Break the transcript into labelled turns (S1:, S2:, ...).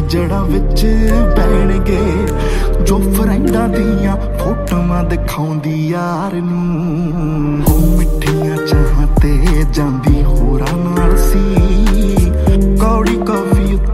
S1: ਜੜਾਂ ਵਿੱਚ ਬਹਿਣਗੇ ਜੋ ਫਰੈਂਡਾਂ ਦੀਆਂ ਫੋਟੋਆਂ ਦਿਖਾਉਂਦੀ ਯਾਰ ਨੂੰ। ਉਹ ਮਿੱਠੀਆਂ ਚਾਹਾਂ ਤੇ ਜਾਂਦੀ ਹੋਰਾਂ ਨਾਲ ਸੀ, ਕੌੜੀ ਕਾਫੀ